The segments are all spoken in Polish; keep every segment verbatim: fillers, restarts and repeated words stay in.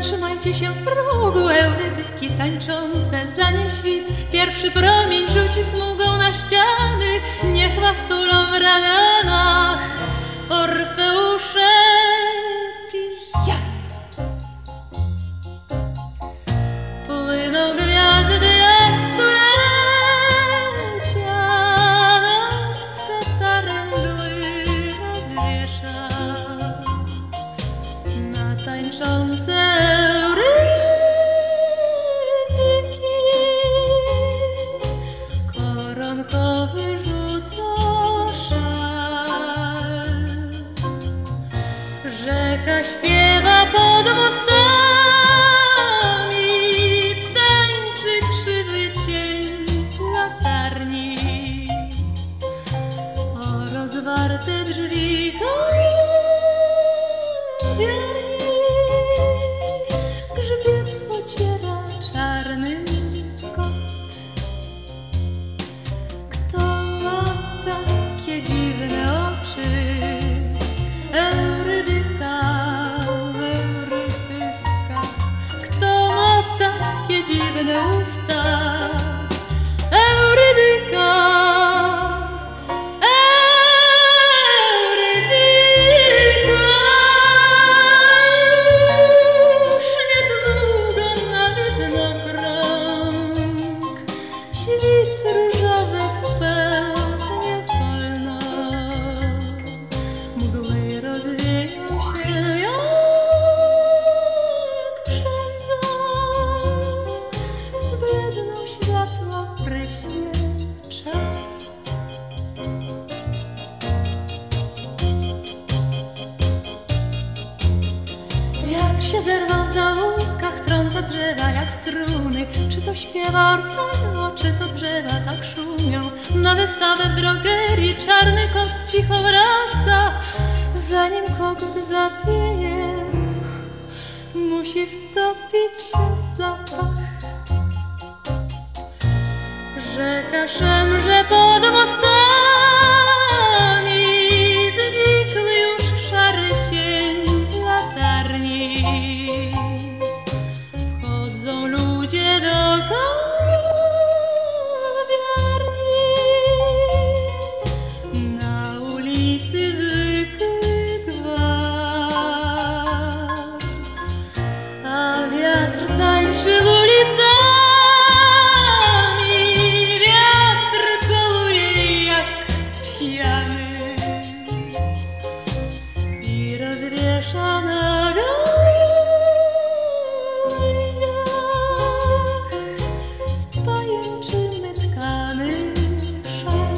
Zatrzymajcie się w progu, eurydyki tańczące, zanim świt pierwszy promień rzuci smugą na ściany. Niech was tulą w ramionach Orfeusze pijani. Płyną gwiazdy jak stulecia, noc petarem mgły rozwiesza na tańczące eurydyki. Koronkowy rzuca szal, rzeka śpiewa pod mostami, tańczy krzywy cień latarni. O rozwarte drzwi kawiarni grzbiet ociera czarny kot. Kto ma takie dziwne oczy? Eurydyka, eurydyka. Kto ma takie dziwne usta? Eurydyka, eurydyka. Już niedługo na widnokrąg świt różowy wpełznie wolno. Mgły rozwieją się jak przędza, zbledną światła pryśnie czar. Wiatr się zerwał w zaułkach, trąca drzewa jak struny. Czy to śpiewa Orfeo, czy to drzewa tak szumią? Na wystawę w drogerii czarny kot cicho wraca. Zanim kogut zapieje, musi wtopić się zapach. Rzeka szemrze pod mostami, znikły już szary cień latarni. Wchodzą ludzie do kawiarni, na ulicy zwykły gwar, a wiatr tańczy ulicami. Wiatr kołuje jak pijany i rozwiesza na gałęziach z pajęczyny tkany szal.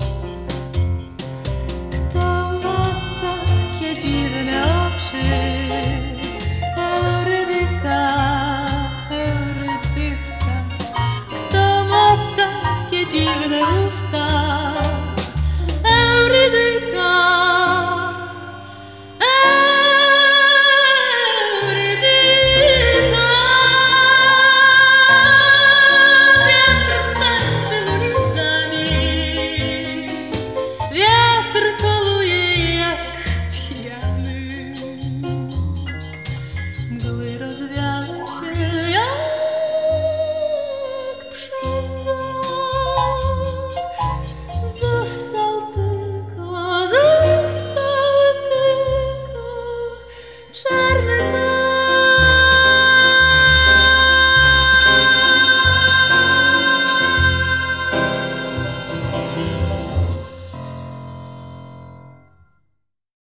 Kto ma takie dziwne oczy? Eurydyka, eurydyka. Kto ma takie dziwne usta?